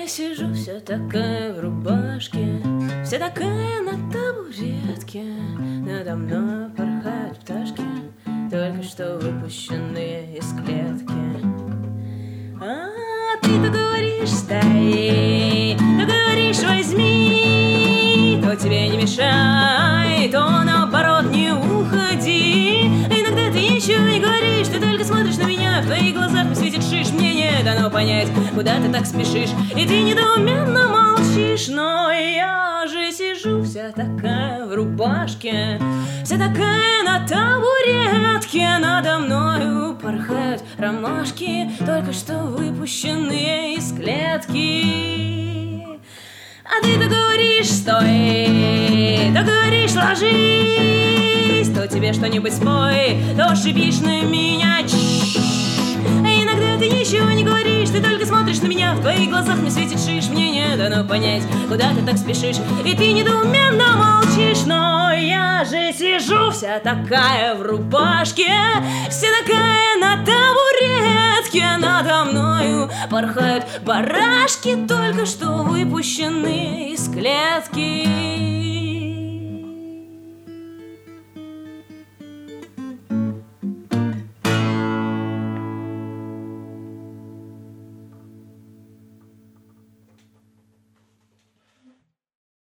же сижу вся такая в рубашке, вся такая на табуретке. Надо мной порхают пташки, только что выпущенные из клетки. А ты-то говоришь, стои, то говоришь, возьми, то тебе не мешай, то наоборот не уходи. Иногда ты ничего не говоришь, ты только смотришь на меня, в твоих глазах светит шиш. Мне не дано понять, куда ты так спешишь, и ты недоуменно молчишь. Но я же сижу вся такая в рубашке, вся такая на табуретке. Надо мною порхают ромашки, только что выпущенные из клетки. А ты-то говоришь, стой, то говоришь, ложись, то тебе что-нибудь спой, то шипишь на меня. А иногда ты ничего не говоришь, ты только смотришь на меня, в твоих глазах мне светит шиш. Мне не дано понять, куда ты так спешишь, и ты недоуменно молчишь. Но я же сижу вся такая в рубашке, вся такая на табуретке. Надо мною порхают барашки, только что выпущенные из клетки.